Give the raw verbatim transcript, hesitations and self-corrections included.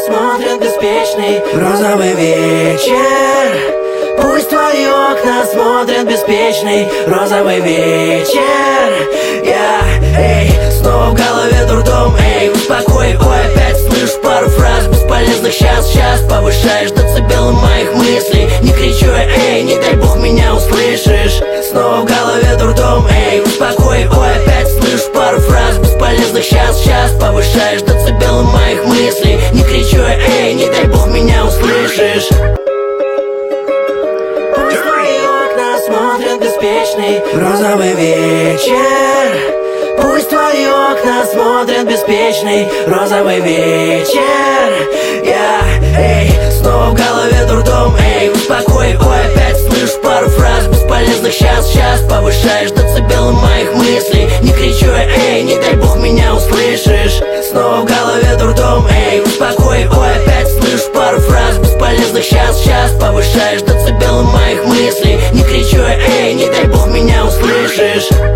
смотрят беспечный розовый вечер. Пусть твои окна смотрят беспечный розовый вечер. Я, эй, снова в голове дурдом, эй, успокой, ой, опять слышу пару фраз бесполезных. Сейчас, сейчас повышаешь децибелы моих мыслей. Не кричу я, эй, не дай бог меня услышишь. Снова в голове дурдом, эй, успокой, ой, опять слышу пару фраз бесполезных. Сейчас, сейчас повышаешь децибелы моих мыслей. Не кричу я, эй, не дай бог меня услышишь. Пусть твои окна смотрят беспечный розовый вечер. Пусть твои окна смотрят беспечный розовый вечер. Я, эй, снова в голове дурдом, эй, успокой, ой, опять слышу пару фраз бесполезных. Сейчас, сейчас повышаешь децибелы моих мыслей. Не кричу я, эй, не дай бог меня услышишь. Снова в голове дурдом, эй, успокой, ой, опять слышу пару фраз бесполезных. Сейчас, сейчас повышаешь децибелы моих мыслей.